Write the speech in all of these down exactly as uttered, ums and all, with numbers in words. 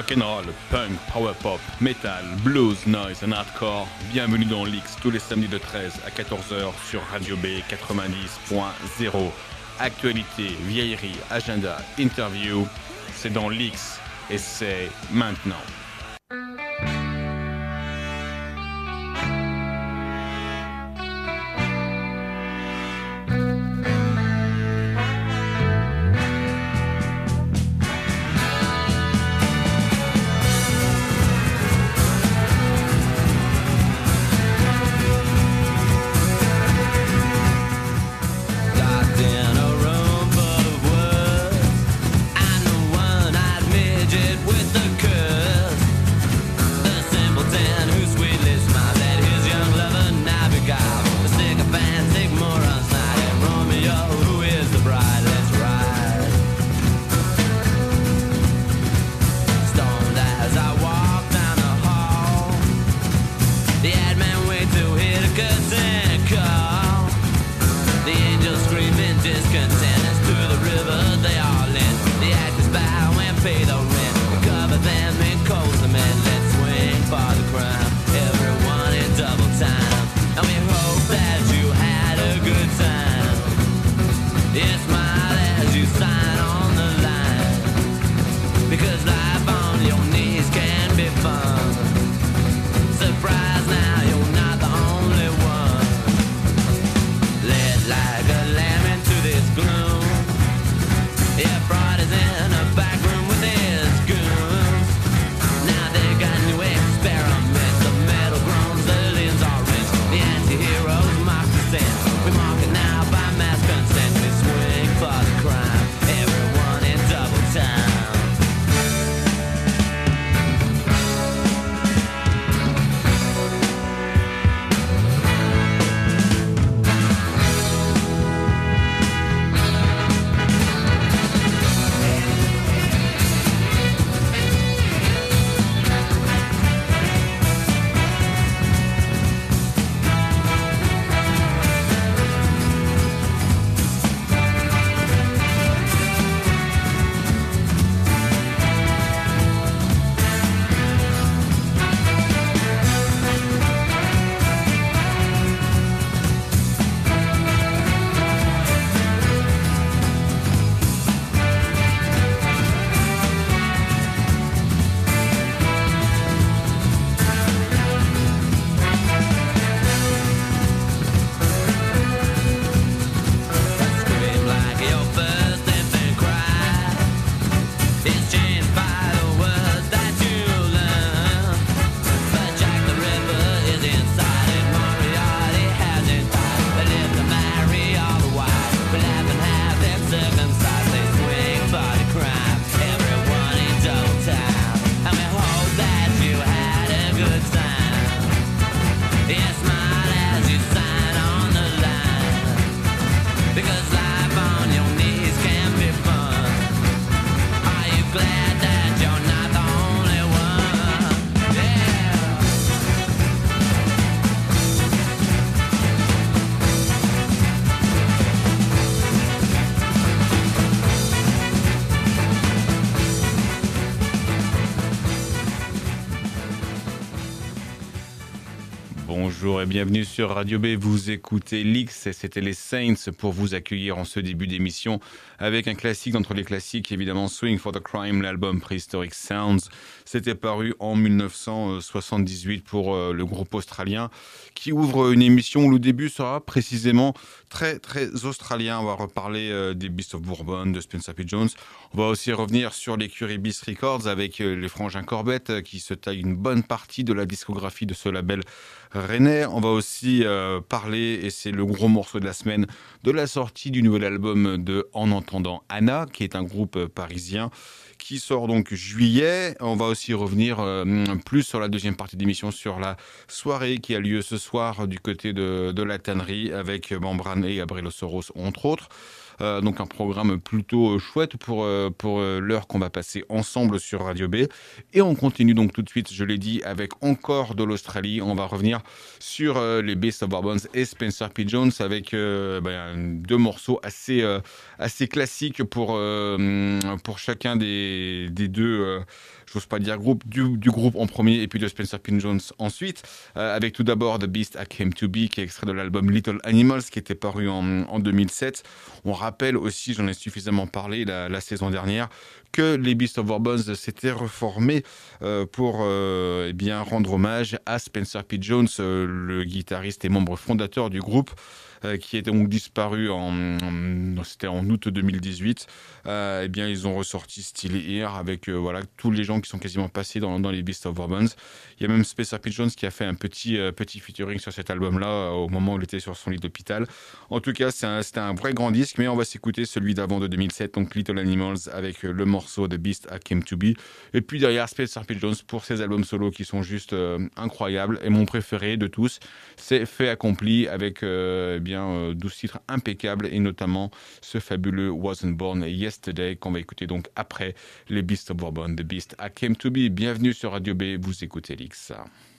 rock'n'roll, punk, power pop, metal, blues, noise and hardcore. Bienvenue dans l'X tous les samedis de treize à quatorze heures sur Radio B quatre-vingt-dix point zéro. Actualité, vieillerie, agenda, interview, c'est dans l'X et c'est maintenant. Bonjour et bienvenue sur Radio B, vous écoutez l'X et c'était les Saints pour vous accueillir en ce début d'émission avec un classique d'entre les classiques, évidemment Swing for the Crime, l'album Prehistoric Sounds. C'était paru en dix-neuf cent soixante-dix-huit pour euh, le groupe australien qui ouvre une émission où le début sera précisément très très australien. On va reparler euh, des Beasts of Bourbon, de Spencer P. Jones. On va aussi revenir sur l'écurie Beast Records avec euh, les frangins Corbett euh, qui se taillent une bonne partie de la discographie de ce label rennais. On va aussi euh, parler, et c'est le gros morceau de la semaine, de la sortie du nouvel album de En Entendant Anna, qui est un groupe parisien qui sort donc juillet. On va aussi revenir euh, plus sur la deuxième partie d'émission, sur la soirée qui a lieu ce soir du côté de, de la tannerie avec Membrane et Gabriel Soros, entre autres. Euh, donc un programme plutôt chouette pour, euh, pour euh, l'heure qu'on va passer ensemble sur Radio B. Et on continue donc tout de suite, je l'ai dit, avec encore de l'Australie. On va revenir sur euh, les Beasts of Bourbon et Spencer P. Jones avec euh, ben, deux morceaux assez, euh, assez classiques pour, euh, pour chacun des, des deux... Euh, j'ose pas dire groupe, du, du groupe en premier et puis de Spencer P. Jones ensuite, euh, avec tout d'abord The Beast I Came to Be, qui est extrait de l'album Little Animals, qui était paru en, en deux mille sept. On rappelle aussi, j'en ai suffisamment parlé la, la saison dernière, que les Beasts of Our Bones s'étaient reformés euh, pour euh, eh bien, rendre hommage à Spencer P. Jones, euh, le guitariste et membre fondateur du groupe, euh, qui était donc disparu en, en, c'était en août deux mille dix-huit. Euh, eh bien, ils ont ressorti Still Here avec euh, voilà, tous les gens qui sont quasiment passés dans, dans les Beasts of Our Bones. Il y a même Spencer P. Jones qui a fait un petit, euh, petit featuring sur cet album-là euh, au moment où il était sur son lit d'hôpital. En tout cas, c'est un, c'était un vrai grand disque, mais on va s'écouter celui d'avant de deux mille sept, donc Little Animals avec euh, le morceau The Beast I Came to Be. Et puis derrière, Spencer P. Jones pour ses albums solo qui sont juste euh, incroyables. Et mon préféré de tous, c'est Fait Accompli avec euh, eh bien, euh, douze titres impeccables et notamment ce fabuleux Wasn't Born Yesterday qu'on va écouter donc après les Beasts of Our Bones, The Beast I Came to Be. Bienvenue sur Radio B, vous écoutez Lix.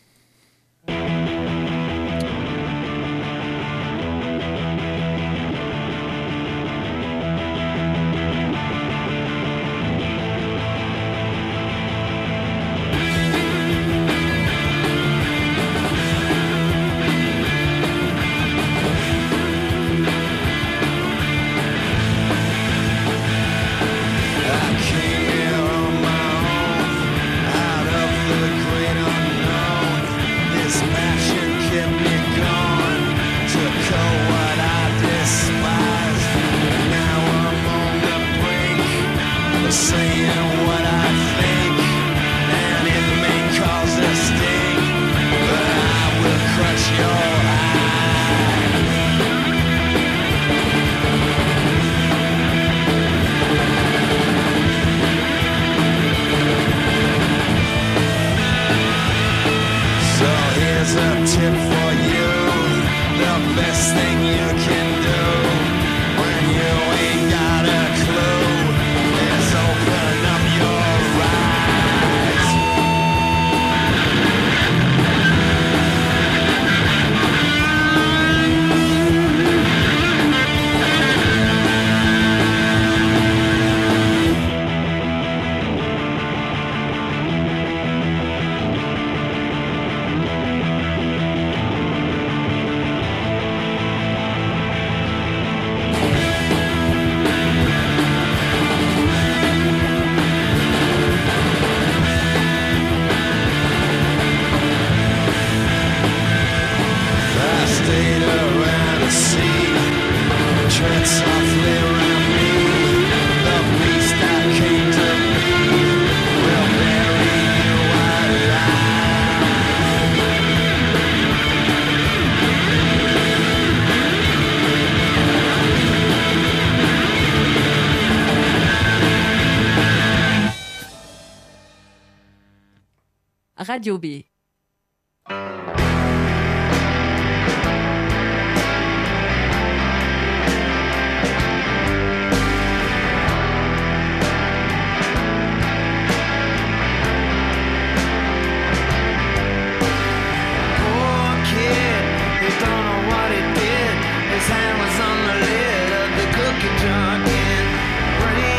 Radio B.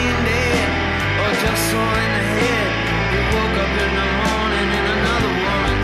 Just so in the head, he woke up in the morning and another woman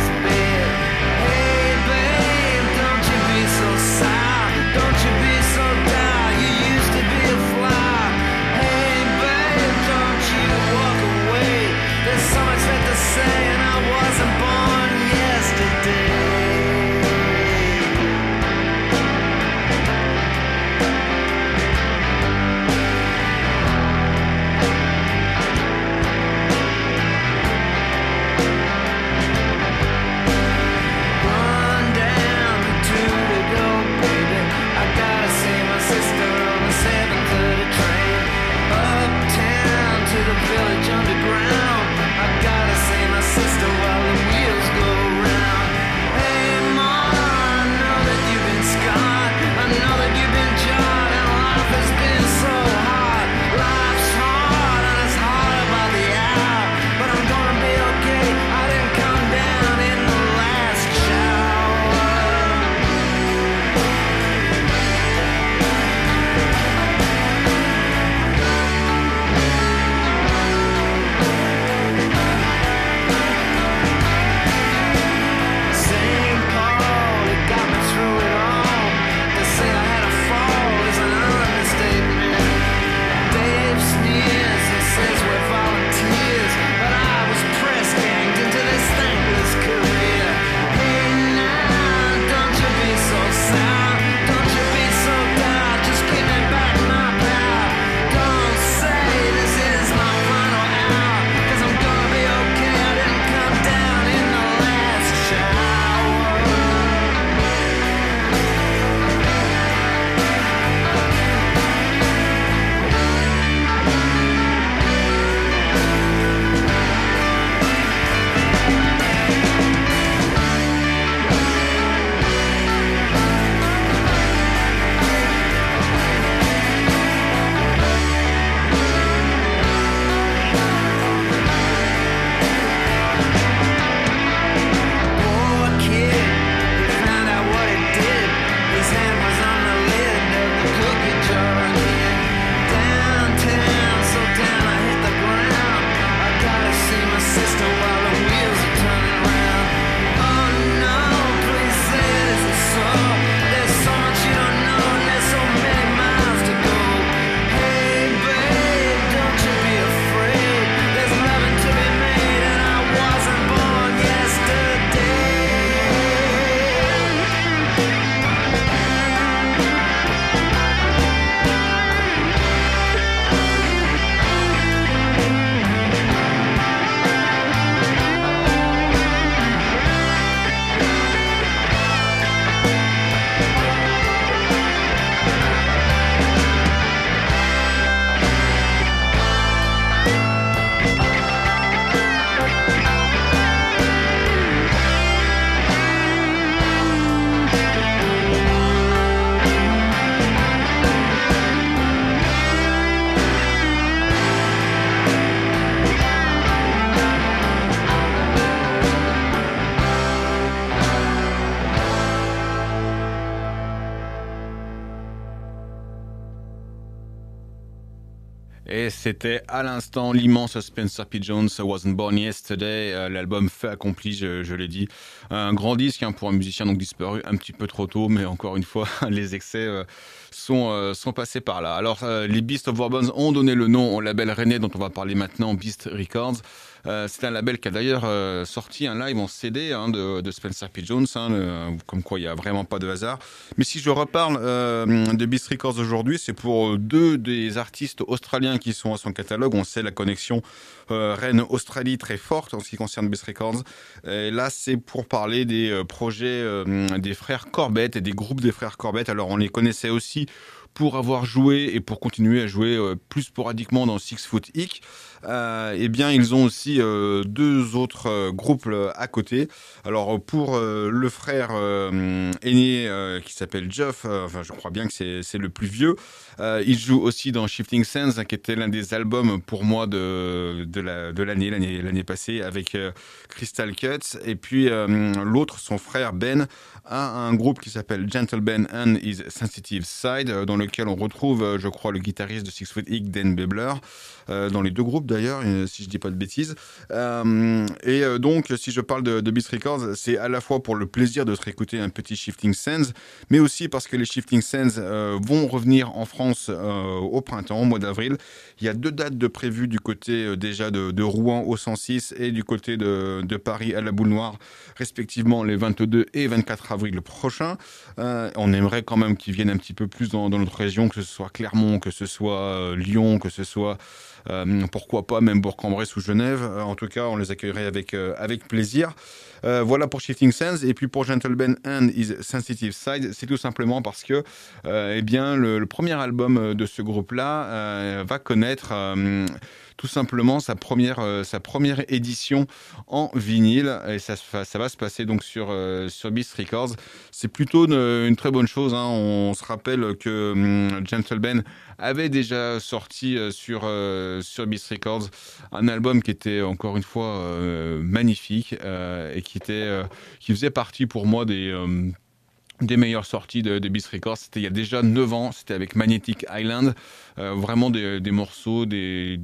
Et c'était à l'instant l'immense Spencer P. Jones, Wasn't Born Yesterday, euh, l'album fait accompli, je, je l'ai dit. Un grand disque hein, pour un musicien donc disparu un petit peu trop tôt, mais encore une fois, les excès euh, sont, euh, sont passés par là. Alors, euh, les Beasts of Warbones ont donné le nom au label rennais dont on va parler maintenant, Beast Records. Euh, c'est un label qui a d'ailleurs euh, sorti un live en C D hein, de, de Spencer P. Jones, hein, le, comme quoi il n'y a vraiment pas de hasard. Mais si je reparle euh, de Beast Records aujourd'hui, c'est pour deux des artistes australiens qui sont à son catalogue. On sait la connexion euh, Rennes-Australie très forte en ce qui concerne Beast Records. Et là, c'est pour parler des euh, projets euh, des frères Corbett et des groupes des frères Corbett. Alors, on les connaissait aussi pour avoir joué et pour continuer à jouer euh, plus sporadiquement dans Six Foot Hick. Euh, eh bien, ils ont aussi euh, deux autres euh, groupes euh, à côté. Alors, pour euh, le frère euh, aîné euh, qui s'appelle Geoff, euh, enfin, je crois bien que c'est, c'est le plus vieux, euh, il joue aussi dans Shifting Sands, hein, qui était l'un des albums pour moi de, de, la, de l'année, l'année, l'année passée, avec euh, Crystal Cuts. Et puis, euh, l'autre, son frère Ben, a un groupe qui s'appelle Gentle Ben and His Sensitive Side, euh, dans lequel on retrouve, euh, je crois, le guitariste de Six Foot Hick, Dan Bebler, euh, dans les deux groupes d'ailleurs, si je dis pas de bêtises. Euh, et euh, donc, si je parle de, de Beast Records, c'est à la fois pour le plaisir de se réécouter un petit Shifting Sands, mais aussi parce que les Shifting Sands euh, vont revenir en France euh, au printemps, au mois d'avril. Il y a deux dates de prévues du côté euh, déjà de, de Rouen au cent six et du côté de, de Paris à la Boule Noire, respectivement les vingt-deux et vingt-quatre avril prochains. Euh, on aimerait quand même qu'ils viennent un petit peu plus dans, dans notre région, que ce soit Clermont, que ce soit euh, Lyon, que ce soit euh, pourquoi pas même Bourg-en-Bresse ou Genève. Euh, en tout cas, on les accueillerait avec, euh, avec plaisir. Euh, voilà pour Shifting Sands. Et puis pour Gentle Ben and His Sensitive Side, c'est tout simplement parce que euh, eh bien, le, le premier album de ce groupe-là euh, va connaître euh, tout simplement sa première, euh, sa première édition en vinyle. Et ça, ça va se passer donc sur, euh, sur Beast Records. C'est plutôt une, une très bonne chose. Hein. On se rappelle que hum, Gentle Ben avait déjà sorti euh, sur, euh, sur Beast Records un album qui était encore une fois euh, magnifique euh, et qui, était, euh, qui faisait partie pour moi des... Euh, des meilleures sorties de, de Beast Records. C'était il y a déjà neuf ans, c'était avec Magnetic Island, euh, vraiment des, des morceaux, des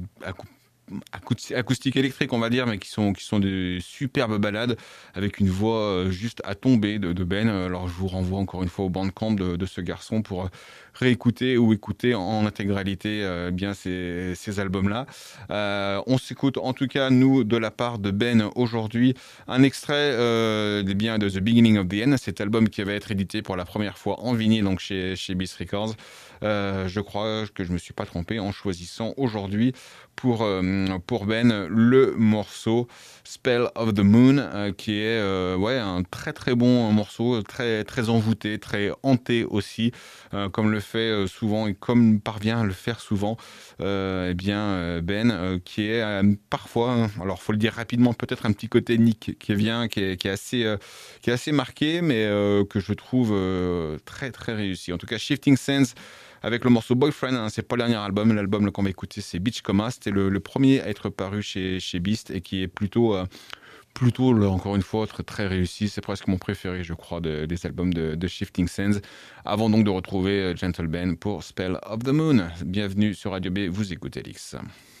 acoustiques électriques on va dire, mais qui sont, qui sont des superbes ballades avec une voix juste à tomber de, de Ben. Alors je vous renvoie encore une fois au Bandcamp de, de ce garçon pour réécouter ou écouter en intégralité euh, bien ces, ces albums-là. Euh, on s'écoute en tout cas, nous, de la part de Ben aujourd'hui, un extrait euh, des biens de The Beginning of the End, cet album qui va être édité pour la première fois en vinyle donc chez, chez Beast Records. Euh, je crois que je ne me suis pas trompé en choisissant aujourd'hui pour, euh, pour Ben le morceau Spell of the Moon, euh, qui est euh, ouais, un très très bon morceau, très, très envoûté, très hanté aussi, euh, comme le fait euh, souvent et comme parvient à le faire souvent euh, eh bien, Ben, euh, qui est euh, parfois, alors faut le dire rapidement, peut-être un petit côté Nick qui vient, qui est, qui est, assez, euh, qui est assez marqué, mais euh, que je trouve euh, très très réussi. En tout cas, Shifting Sands, avec le morceau Boyfriend, hein, c'est pas le dernier album, l'album qu'on va écouter c'est Beachcoma, c'était le, le premier à être paru chez, chez Beast et qui est plutôt, euh, plutôt là, encore une fois, très, très réussi, c'est presque mon préféré je crois de, des albums de, de Shifting Sands, avant donc de retrouver Gentle Ben pour Spell of the Moon. Bienvenue sur Radio B, vous écoutez Lix.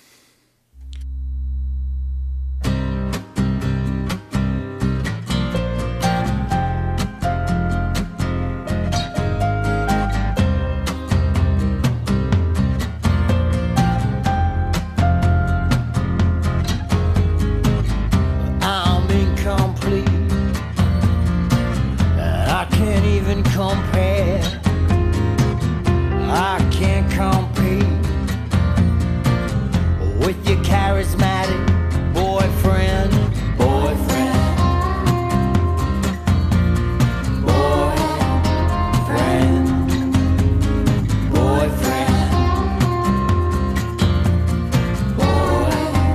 Compare, I can't compete with your charismatic boyfriend, boyfriend, boyfriend, boyfriend, boy.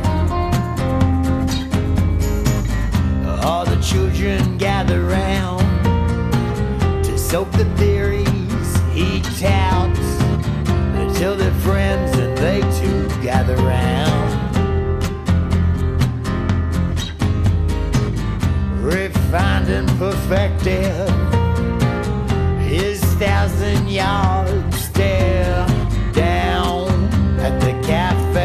All the children gather round, soak the theories he touts until they're friends and they too gather round. Refined and perfected his thousand yard stare down at the cafe.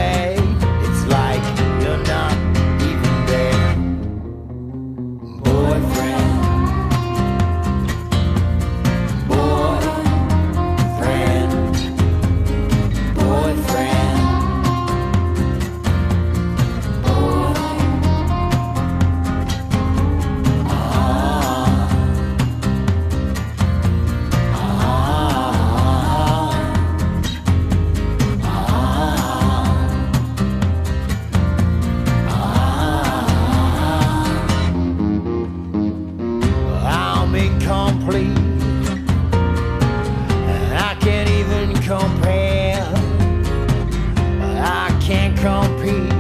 complete. I can't even compare. I can't compete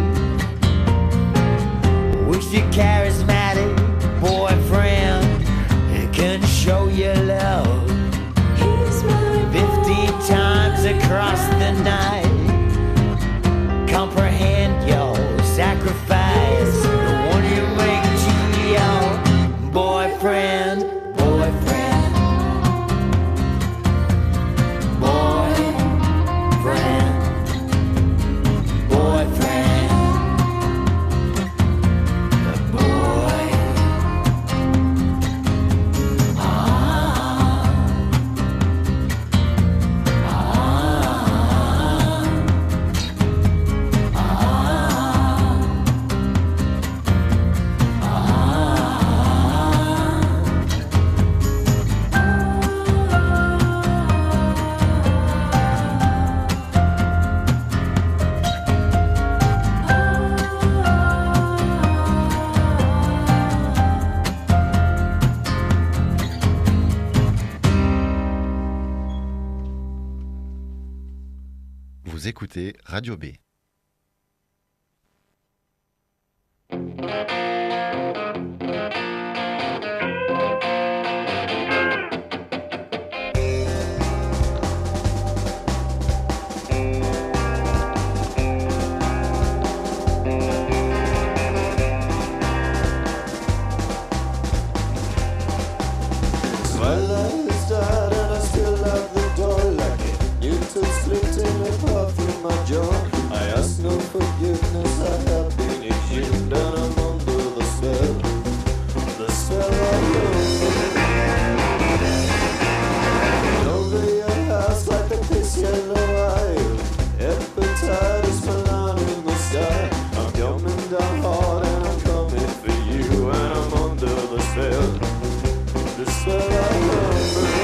with your charismatic boyfriend. He can show you love fifty times across the night. Comprehend your sacrifice, the one you make to your boyfriend, boyfriend, boyfriend, boyfriend, boy. Ah, Vous écoutez Radio B. Twilight is died and I still love the door like it. You took splitting apart through my jaw. I ask no forgiveness, I have been ashamed and I'm under the spell. The spell of love. Over your house like the piss yellow eye. Hepatitis Milan in the sky. I'm coming down hard and I'm coming for you and I'm under the spell. The spell of love.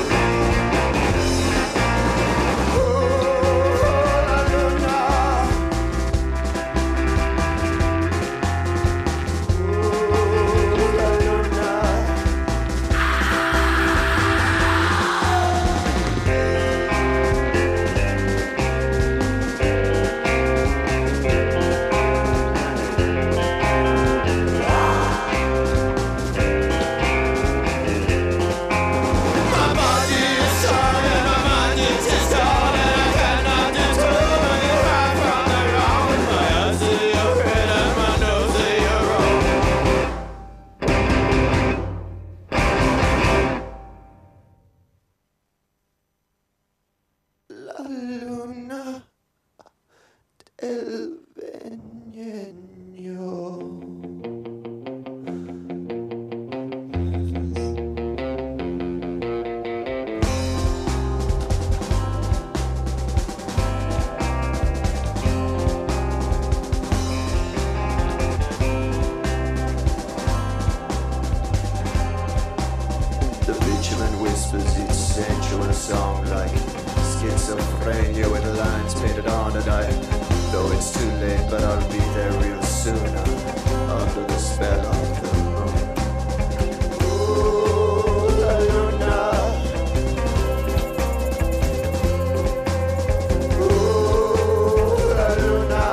La luna del Veneno. The bitumen whispers each sensual song like schizophrenia with lines painted on a night. Though it's too late, but I'll be there real soon. Under the spell of the moon. Ooh, la luna. Ooh, la luna.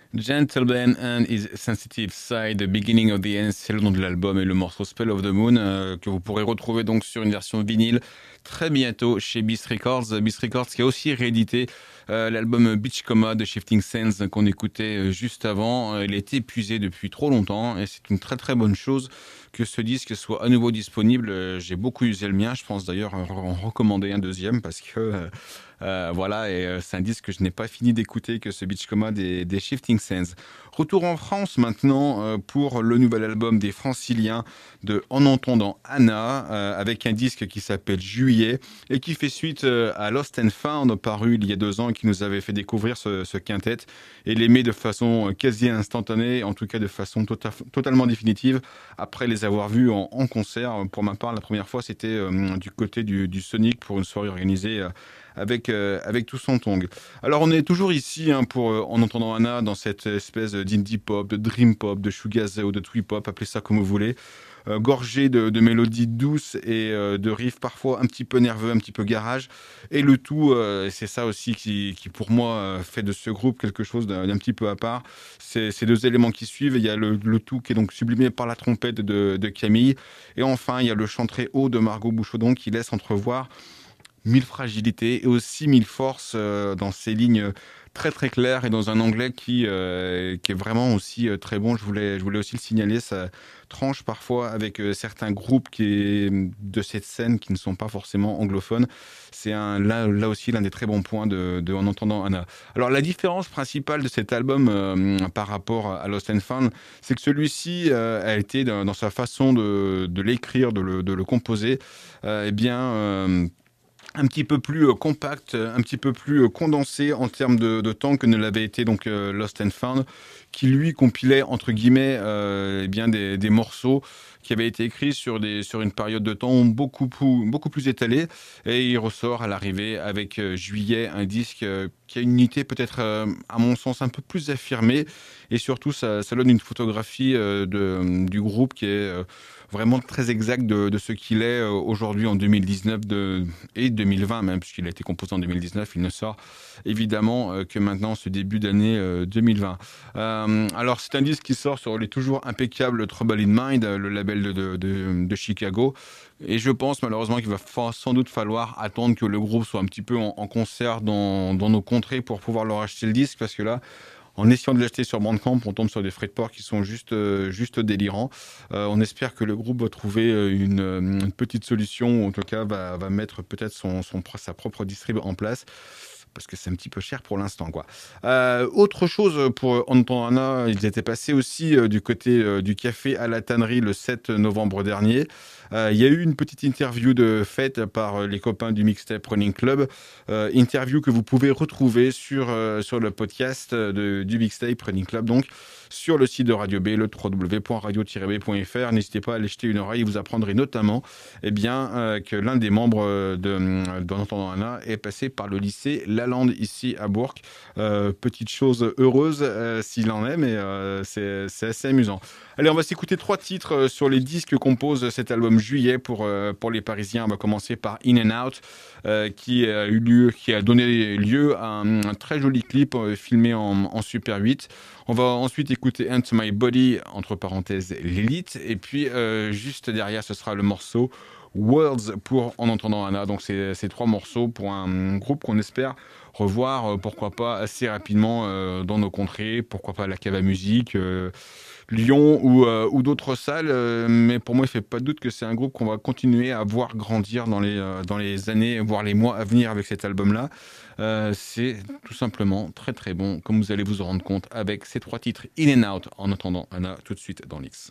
Gentleman and His Sensitive Side, The Beginning of the End, c'est le nom de l'album et le morceau Spell of the Moon euh, que vous pourrez retrouver donc sur une version vinyle très bientôt chez Beast Records. Beast Records qui a aussi réédité euh, l'album Beachcoma de Shifting Sands qu'on écoutait juste avant. Il est épuisé depuis trop longtemps et c'est une très très bonne chose que ce disque soit à nouveau disponible. J'ai beaucoup usé le mien, je pense d'ailleurs en recommander un deuxième parce que euh, euh, voilà, et euh, c'est un disque que je n'ai pas fini d'écouter que ce Beachcoma des, des Shifting Sands. Retour en France maintenant euh, pour le nouvel album des Franciliens de En entendant Anna euh, avec un disque qui s'appelle Juillet et qui fait suite euh, à Lost and Found paru il y a deux ans et qui nous avait fait découvrir ce, ce quintet et l'aimer de façon quasi instantanée, en tout cas de façon tota- totalement définitive après les avoir vus en, en concert. Pour ma part, la première fois c'était euh, du côté du, du Sonic pour une soirée organisée euh, avec euh, avec tout son tong. Alors on est toujours ici hein, pour euh, En entendant Anna dans cette espèce d'indie pop, de dream pop, de shoegaze ou de twee pop, appelez ça comme vous voulez, euh, gorgé de, de mélodies douces et euh, de riffs parfois un petit peu nerveux, un petit peu garage, et le tout, euh, c'est ça aussi qui, qui pour moi euh, fait de ce groupe quelque chose d'un, d'un petit peu à part. C'est ces deux éléments qui suivent. Il y a le, le tout qui est donc sublimé par la trompette de, de Camille, et enfin il y a le chant très haut de Margot Bouchaudon qui laisse entrevoir mille fragilités et aussi mille forces euh, dans ces lignes très très claires et dans un anglais qui, euh, qui est vraiment aussi euh, très bon. Je voulais, je voulais aussi le signaler, ça tranche parfois avec euh, certains groupes qui, de cette scène qui ne sont pas forcément anglophones. C'est un, là, là aussi l'un des très bons points de, de En entendant Anna. Alors la différence principale de cet album euh, par rapport à Lost and Found, c'est que celui-ci euh, a été dans, dans sa façon de, de l'écrire, de le, de le composer, euh, eh bien... Euh, un petit peu plus euh, compact, un petit peu plus euh, condensé en termes de, de temps que ne l'avait été donc euh, Lost and Found, qui lui compilait entre guillemets euh, eh bien des, des morceaux qui avaient été écrits sur des sur une période de temps beaucoup plus beaucoup plus étalée, et il ressort à l'arrivée avec euh, Juillet, un disque euh, qui a une unité peut-être euh, à mon sens un peu plus affirmée, et surtout ça, ça donne une photographie euh, de du groupe qui est euh, vraiment très exact de, de ce qu'il est euh, aujourd'hui en deux mille dix-neuf de, et deux mille vingt même, puisqu'il a été composé en deux mille dix-neuf, il ne sort évidemment euh, que maintenant ce début d'année euh, deux mille vingt. Euh, alors c'est un disque qui sort sur les toujours impeccables Trouble in Mind, le label de, de, de, de Chicago, et je pense malheureusement qu'il va fa- sans doute falloir attendre que le groupe soit un petit peu en, en concert dans, dans nos contrées pour pouvoir leur acheter le disque, parce que là, en essayant de l'acheter sur Bandcamp, on tombe sur des frais de port qui sont juste, euh, juste délirants. Euh, on espère que le groupe va trouver une, une petite solution, ou en tout cas va, va mettre peut-être son, son, sa propre distrib en place, parce que c'est un petit peu cher pour l'instant, quoi. Euh, autre chose pour En entendant Anna, ils étaient passés aussi euh, du côté euh, du café à la tannerie le sept novembre dernier. Euh, il y a eu une petite interview de faite par les copains du Mixtape Running Club, euh, interview que vous pouvez retrouver sur, euh, sur le podcast de, du Mixtape Running Club, donc sur le site de Radio B, le w w w point radio tiret b point f r. N'hésitez pas à aller jeter une oreille, vous apprendrez notamment eh bien, euh, que l'un des membres de, d'En entendant Anna est passé par le lycée Lalande ici à Bourg. Euh, petite chose heureuse euh, s'il en est, mais euh, c'est, c'est assez amusant. Allez, on va s'écouter trois titres euh, sur les disques que compose cet album Juillet pour, euh, pour les Parisiens. On va commencer par In and Out, euh, qui a eu lieu, qui a donné lieu à un, un très joli clip euh, filmé en, en Super huit. On va ensuite écouter Into My Body, entre parenthèses l'élite, et puis euh, juste derrière ce sera le morceau Worlds pour En entendant Anna. Donc c'est ces trois morceaux pour un groupe qu'on espère revoir, euh, pourquoi pas assez rapidement euh, dans nos contrées, pourquoi pas la Cave à Musique, euh, Lyon ou, euh, ou d'autres salles, euh, mais pour moi il ne fait pas de doute que c'est un groupe qu'on va continuer à voir grandir dans les, euh, dans les années, voire les mois à venir avec cet album-là. Euh, c'est tout simplement très très bon, comme vous allez vous en rendre compte avec ces trois titres In and Out. En attendant Anna, tout de suite dans l'X.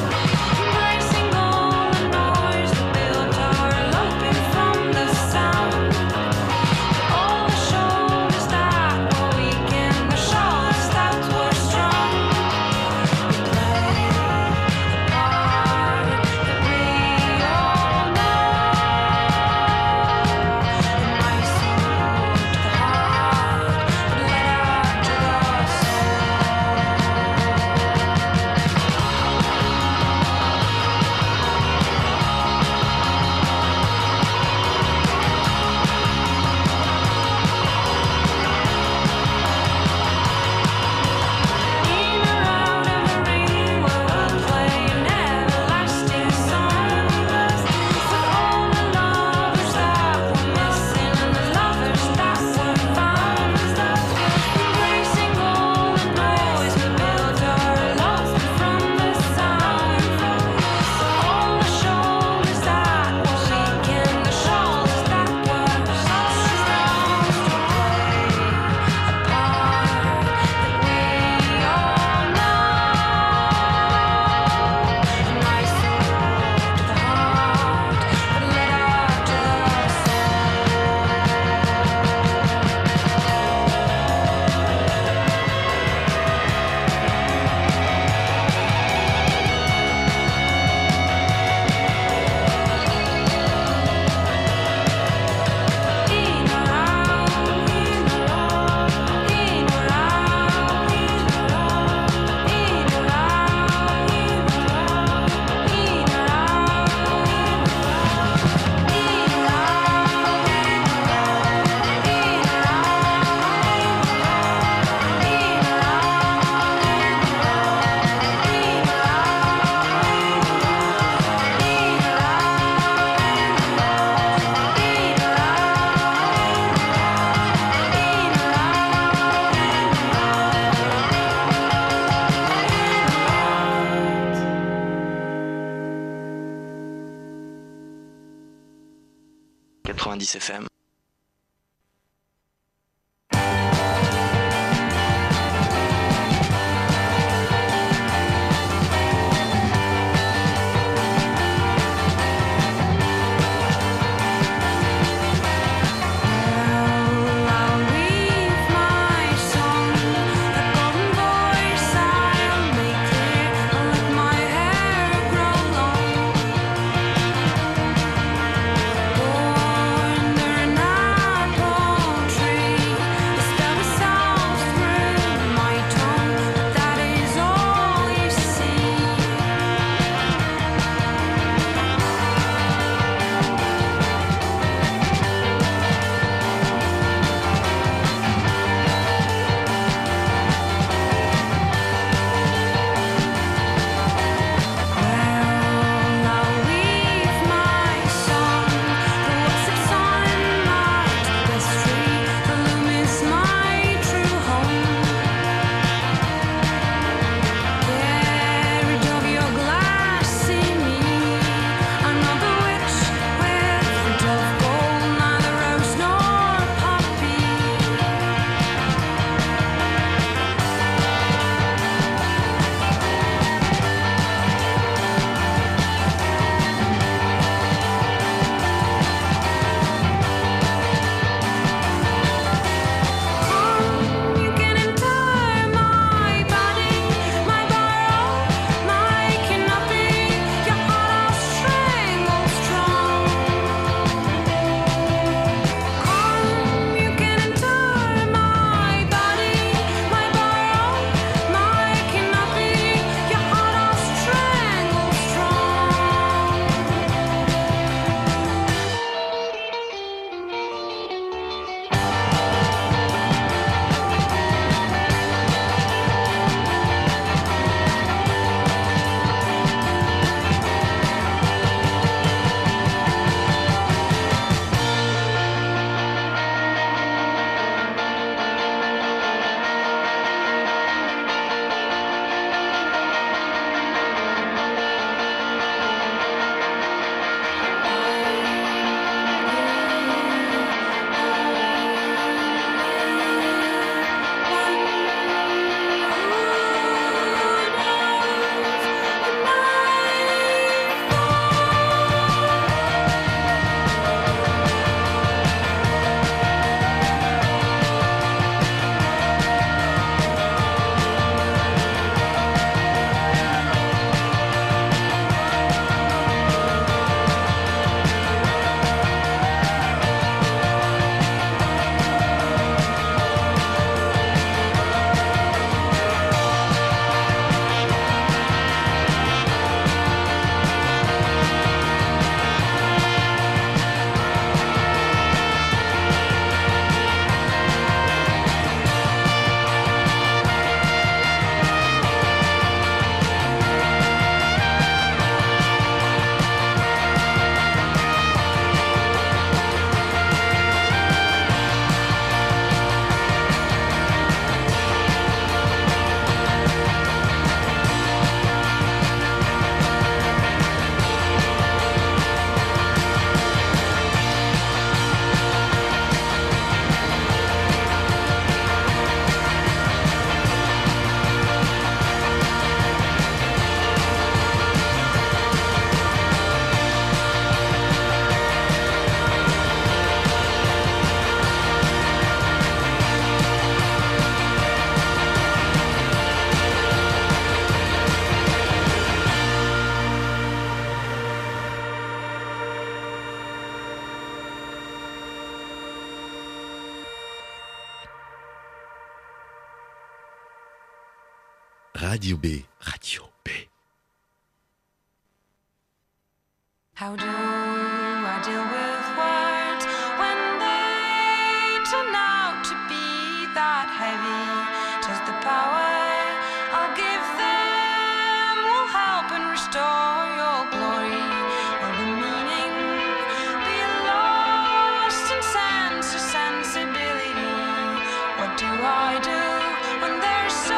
Sound quatre-vingt-dix F M. Radio B. Radio B. How do I deal with words when they turn out to be that heavy? Does the power I'll give them will help and restore your glory? Will the meaning be lost in sense or sensibility? What do I do when they're so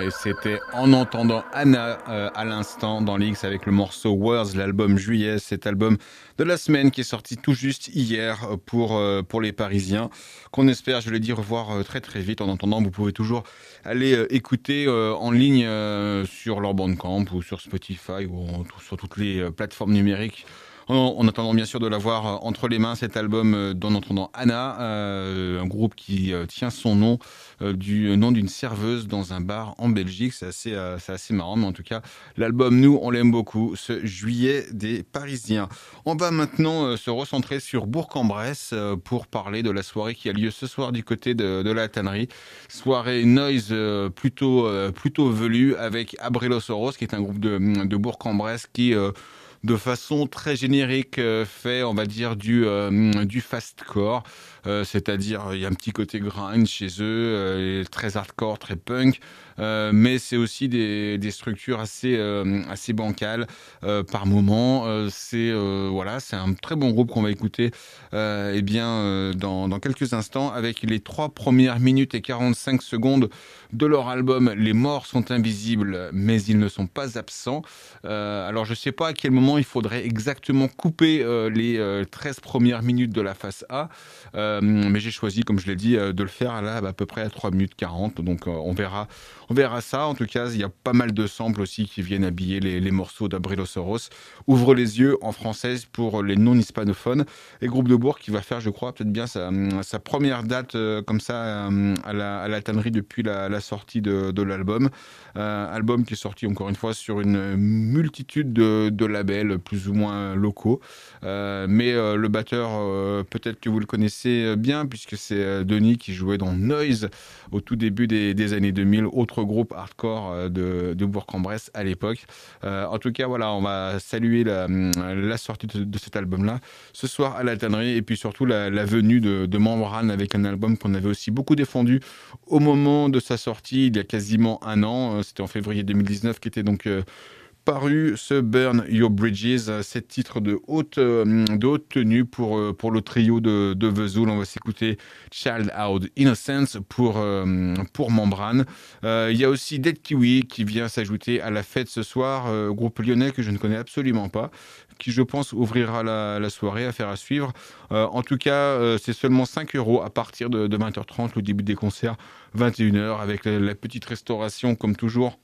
et c'était En entendant Anna euh, à l'instant dans l'X avec le morceau Words, l'album Juillet, cet album de la semaine qui est sorti tout juste hier pour, euh, pour les Parisiens, qu'on espère, je l'ai dit, revoir euh, très très vite. En attendant, vous pouvez toujours aller euh, écouter euh, en ligne euh, sur leur Bandcamp ou sur Spotify ou en, sur toutes les euh, plateformes numériques. En, en attendant bien sûr de l'avoir euh, entre les mains, cet album euh, d'En entendant Anna, euh, un groupe qui euh, tient son nom euh, du nom d'une serveuse dans un bar en Belgique. C'est assez, euh, c'est assez marrant, mais en tout cas, l'album, nous, on l'aime beaucoup, ce Juillet des Parisiens. On va maintenant euh, se recentrer sur Bourg-en-Bresse euh, pour parler de la soirée qui a lieu ce soir du côté de, de la tannerie. Soirée noise euh, plutôt, euh, plutôt velue avec Abrilosaurus, qui est un groupe de, de Bourg-en-Bresse qui... Euh, de façon très générique, euh, fait, on va dire, du, euh, du fastcore, euh, c'est-à-dire il y a un petit côté grind chez eux, euh, très hardcore, très punk, euh, mais c'est aussi des, des structures assez, euh, assez bancales euh, par moment. Euh, c'est euh, voilà, c'est un très bon groupe qu'on va écouter euh, eh bien, euh, dans, dans quelques instants avec les trois premières minutes et quarante-cinq secondes de leur album Les Morts sont invisibles, mais ils ne sont pas absents. Euh, alors je sais pas à quel moment il faudrait exactement couper euh, les euh, treize premières minutes de la face A, euh, mais j'ai choisi, comme je l'ai dit, euh, de le faire là à peu près à trois minutes quarante, donc euh, on verra on verra ça. En tout cas, il y a pas mal de samples aussi qui viennent habiller les, les morceaux d'Abrilosaurus. Ouvre les yeux en française pour les non-hispanophones. Et Groupe de Bourg qui va faire, je crois, peut-être bien sa, sa première date euh, comme ça euh, à, la, à la tannerie depuis la, la sortie de, de l'album. Euh, album qui est sorti encore une fois sur une multitude de, de labels plus ou moins locaux. Euh, mais euh, le batteur, euh, peut-être que vous le connaissez bien puisque c'est euh, Denis qui jouait dans Noise au tout début des, des années deux mille, autre groupe hardcore de, de Bourg-en-Bresse à l'époque. Euh, en tout cas, voilà, on va saluer la, la sortie de, de cet album-là ce soir à la tannerie et puis surtout la, la venue de, de Membrane avec un album qu'on avait aussi beaucoup défendu au moment de sa sortie il y a quasiment un an. C'était en février deux mille dix-neuf qui était donc euh, paru ce Burn Your Bridges, sept titres de haute, euh, de haute tenue pour, euh, pour le trio de, de Vesoul. On va s'écouter Child Out Innocence pour, euh, pour Membrane. Euh, il y a aussi Dead Kiwi qui vient s'ajouter à la fête ce soir, euh, groupe lyonnais que je ne connais absolument pas, qui je pense ouvrira la, la soirée, affaire à suivre. Euh, en tout cas, euh, c'est seulement cinq euros à partir de, de vingt heures trente, le début des concerts vingt et une heures, avec la, la petite restauration comme toujours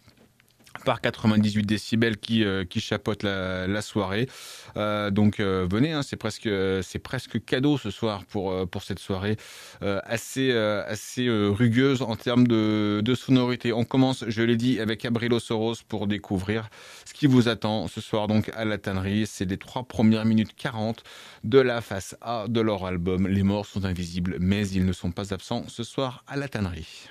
par quatre-vingt-dix-huit décibels qui euh, qui chapeaute la, la soirée. Euh, donc euh, venez, hein, c'est presque c'est presque cadeau ce soir pour euh, pour cette soirée euh, assez euh, assez euh, rugueuse en termes de de sonorité. On commence, je l'ai dit, avec Abrilosaurus pour découvrir ce qui vous attend ce soir donc à la tannerie. C'est les trois premières minutes quarante de la face A de leur album. Les morts sont invisibles, mais ils ne sont pas absents ce soir à la tannerie.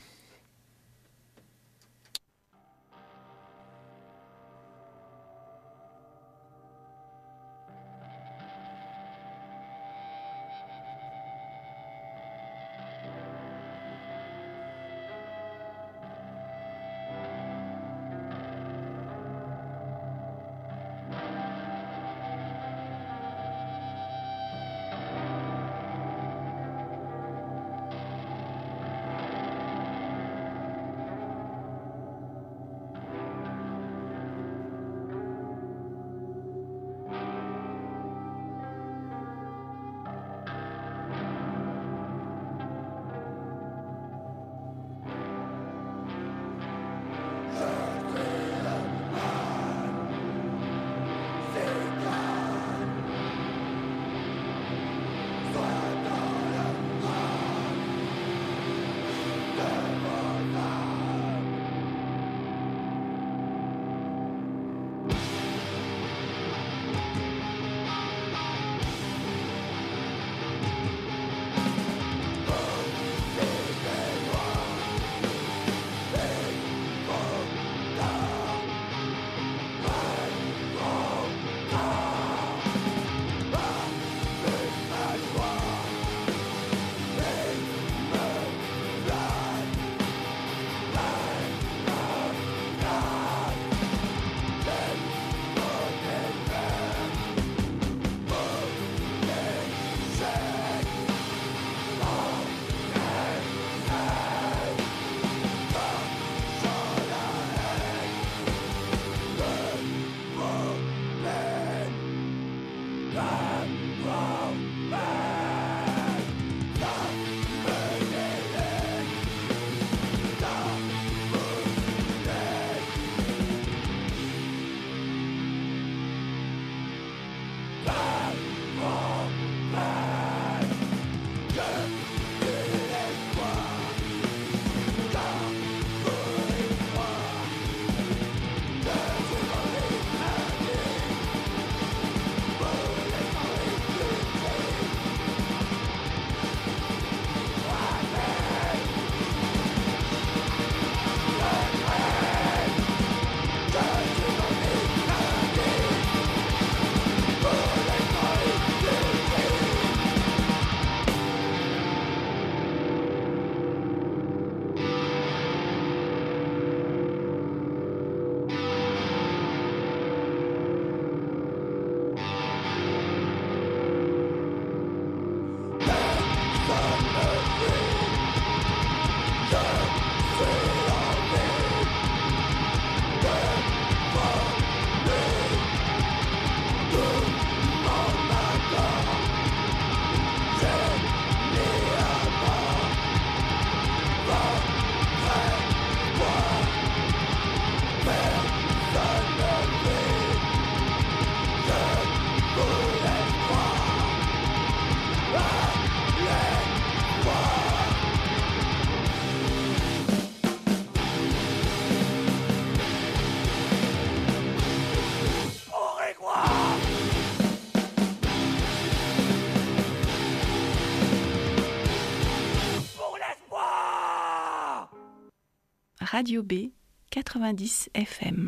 Radio B quatre-vingt-dix F M.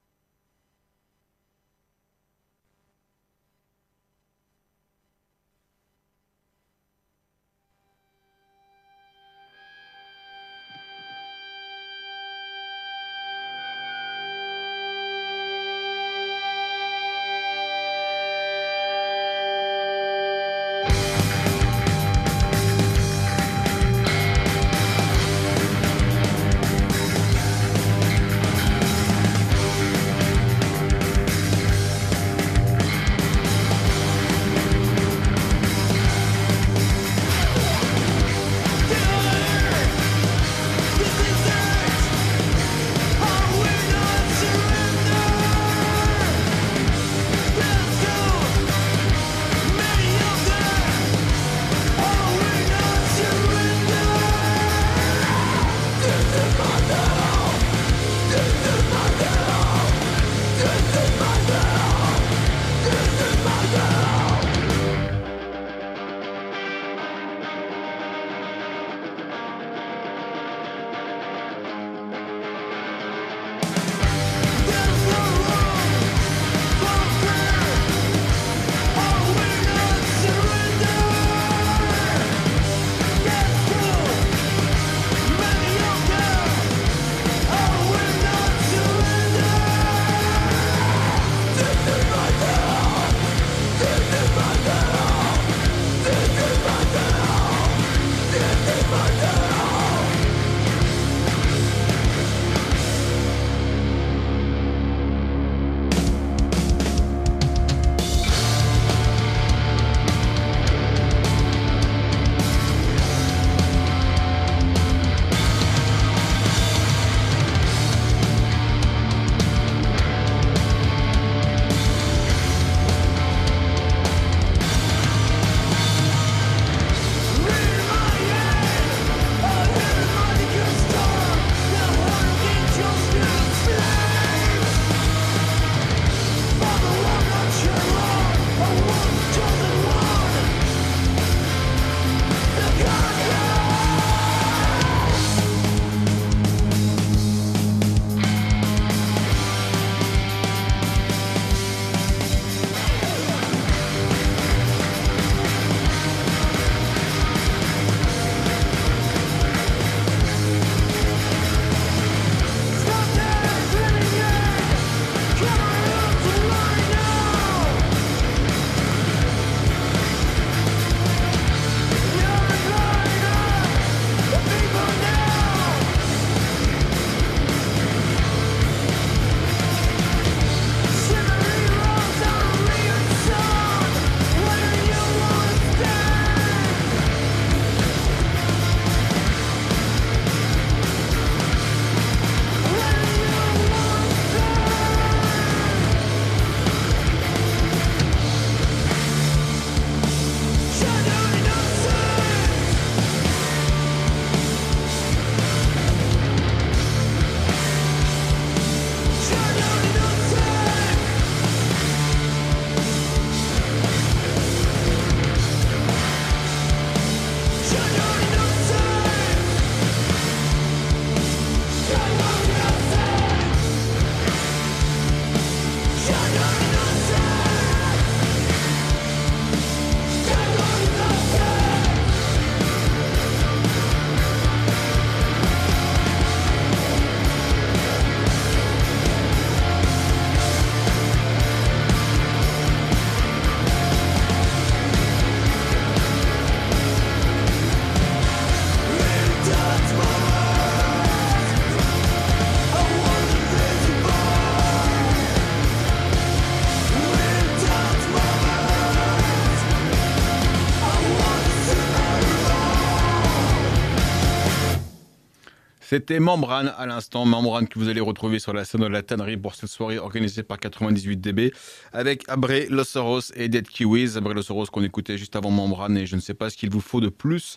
C'était Membrane à l'instant, Membrane que vous allez retrouver sur la scène de la tannerie pour cette soirée organisée par quatre-vingt-dix-huit D B avec Abré, Los Oros et Dead Kiwis. Abré, Los Oros qu'on écoutait juste avant Membrane, et je ne sais pas ce qu'il vous faut de plus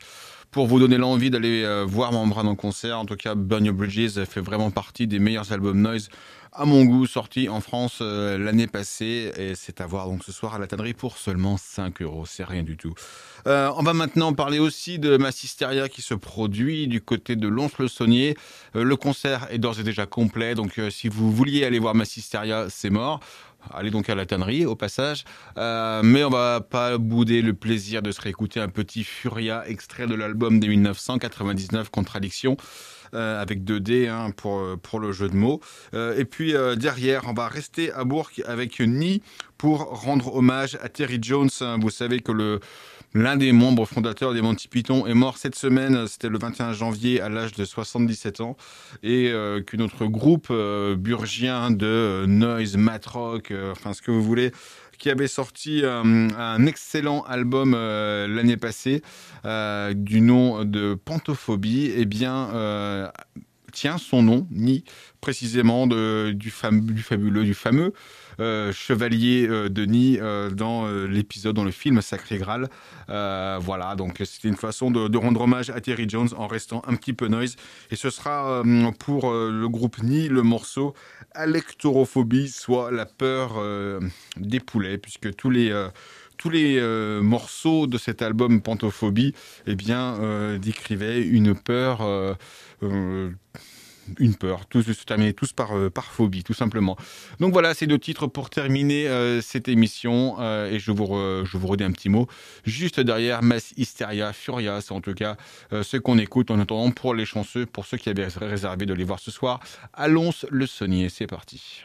pour vous donner l'envie d'aller euh, voir Membrane en concert. En tout cas, Burn Your Bridges fait vraiment partie des meilleurs albums noise à mon goût, sortis en France euh, l'année passée, et c'est à voir donc ce soir à la tannerie pour seulement cinq euros, c'est rien du tout. Euh, on va maintenant parler aussi de Mass Hysteria qui se produit du côté de Lons-le-Saunier. Euh, le concert est d'ores et déjà complet, donc euh, si vous vouliez aller voir Mass Hysteria, c'est mort. Allez donc à la tannerie au passage, euh, mais on va pas bouder le plaisir de se réécouter un petit Furia extrait de l'album de dix-neuf cent quatre-vingt-dix-neuf, Contradiction. Euh, avec deux D hein, pour, pour le jeu de mots. Euh, et puis euh, derrière, on va rester à Bourg avec Ni pour rendre hommage à Terry Jones. Vous savez que le, l'un des membres fondateurs des Monty Python est mort cette semaine, c'était le vingt et un janvier à l'âge de soixante-dix-sept ans, et euh, que notre groupe euh, burgien de euh, noise, mat rock, euh, enfin ce que vous voulez, qui avait sorti euh, un excellent album euh, l'année passée euh, du nom de Pantophobie, eh bien euh, tient son nom, Ni, précisément de, du, fam- du fabuleux, du fameux euh, chevalier euh, de Ni euh, dans euh, l'épisode, dans le film Sacré Graal. Euh, voilà, donc c'était une façon de, de rendre hommage à Terry Jones en restant un petit peu noise. Et ce sera euh, pour euh, le groupe Ni le morceau Alectorophobie, soit la peur euh, des poulets, puisque tous les... Euh, Tous les euh, morceaux de cet album Pantophobie, eh bien, euh, décrivaient une peur, euh, euh, une peur, tous se terminaient tous par, euh, par phobie, tout simplement. Donc voilà, ces deux titres pour terminer euh, cette émission, euh, et je vous, re, je vous redis un petit mot. Juste derrière, Mass Hysteria, Furia, c'est en tout cas euh, ce qu'on écoute en attendant pour les chanceux, pour ceux qui avaient réservé de les voir ce soir. Allons-le-Saunier, c'est parti.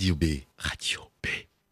Radio B. Radio B.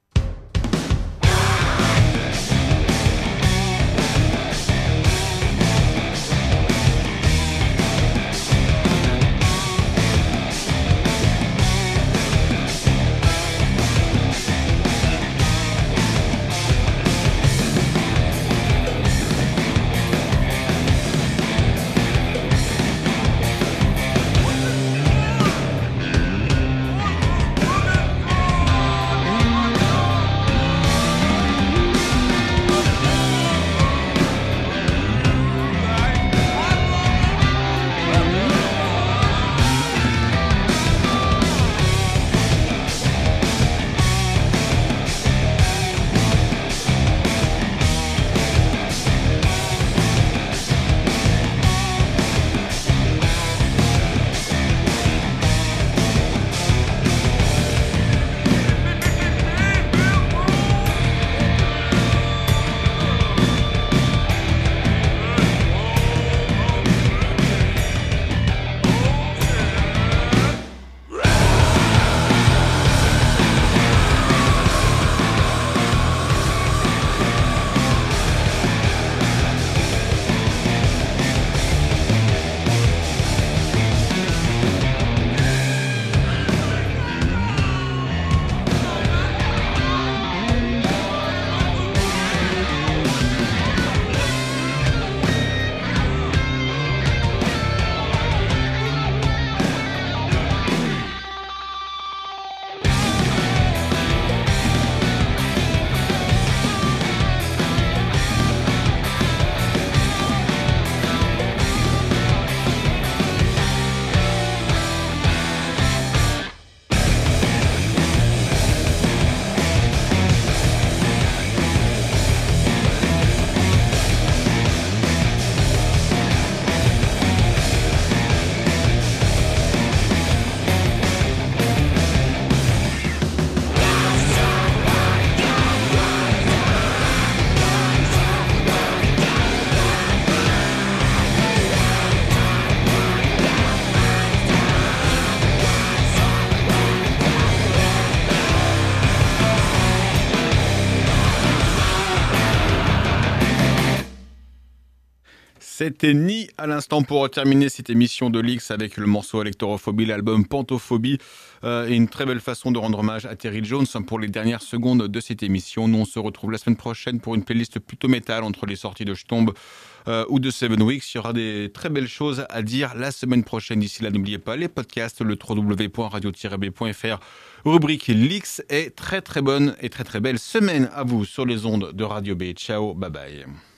C'était Ni à l'instant pour terminer cette émission de Lix avec le morceau Electorophobie, l'album Pantophobie euh, et une très belle façon de rendre hommage à Terry Jones pour les dernières secondes de cette émission. Nous on se retrouve la semaine prochaine pour une playlist plutôt métal entre les sorties de J'tombe euh, ou de Seven Weeks. Il y aura des très belles choses à dire la semaine prochaine. D'ici là, n'oubliez pas les podcasts, le w w w point radio tiret b point f r, rubrique Lix, et très très bonne et très très belle semaine à vous sur les ondes de Radio B. Ciao, bye bye.